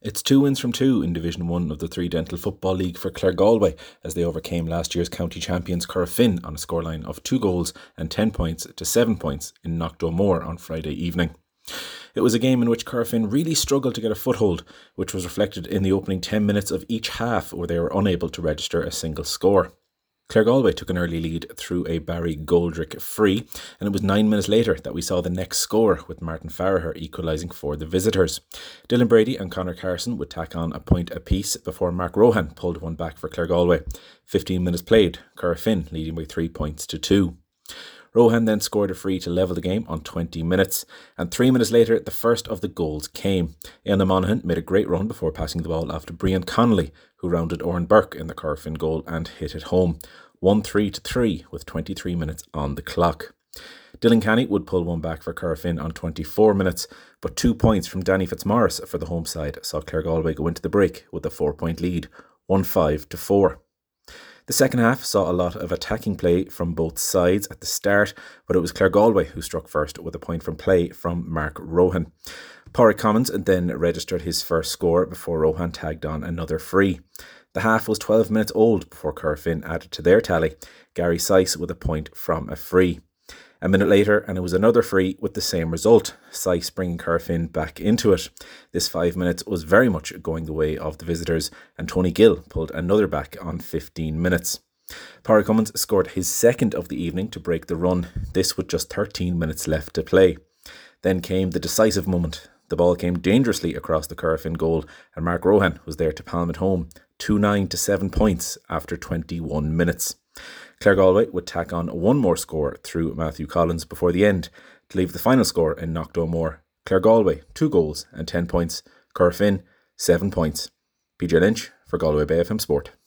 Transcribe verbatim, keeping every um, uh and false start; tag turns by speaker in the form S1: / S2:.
S1: It's two wins from two in Division one of the Three Dental Football League for Claregalway as they overcame last year's county champions Corofin on a scoreline of two goals and ten points to seven points in Knockdomore on Friday evening. It was a game in which Corofin really struggled to get a foothold, which was reflected in the opening ten minutes of each half where they were unable to register a single score. Claregalway took an early lead through a Barry Goldrick free, and it was nine minutes later that we saw the next score, with Martin Farraher equalising for the visitors. Dylan Brady and Conor Carson would tack on a point apiece before Mark Rohan pulled one back for Claregalway. fifteen minutes played, Corofin leading by three points to two. Rohan then scored a free to level the game on twenty minutes, and three minutes later the first of the goals came. Éanna Monaghan made a great run before passing the ball after Brian Connolly, who rounded Oran Burke in the Corofin goal and hit it home. one three to three with twenty-three minutes on the clock. Dylan Canny would pull one back for Corofin on twenty-four minutes, but two points from Danny Fitzmaurice for the home side saw Claregalway go into the break with a four-point lead, one five to four. The second half saw a lot of attacking play from both sides at the start, but it was Claregalway who struck first with a point from play from Mark Rohan. Porrick Commons then registered his first score before Rohan tagged on another free. The half was twelve minutes old before Corofin added to their tally, Gary Syce with a point from a free. A minute later, and it was another free with the same result, Syce bringing Corofin back into it. This five minutes was very much going the way of the visitors, and Tony Gill pulled another back on fifteen minutes. Porrick Commons scored his second of the evening to break the run, this with just thirteen minutes left to play. Then came the decisive moment. The ball came dangerously across the Corofin goal, and Mark Rohan was there to palm it home, two nine to seven points after twenty-one minutes. Claregalway would tack on one more score through Matthew Collins before the end to leave the final score in Knockdomore. Claregalway, two goals and ten points. Corofin, seven points. P J Lynch for Galway Bay F M Sport.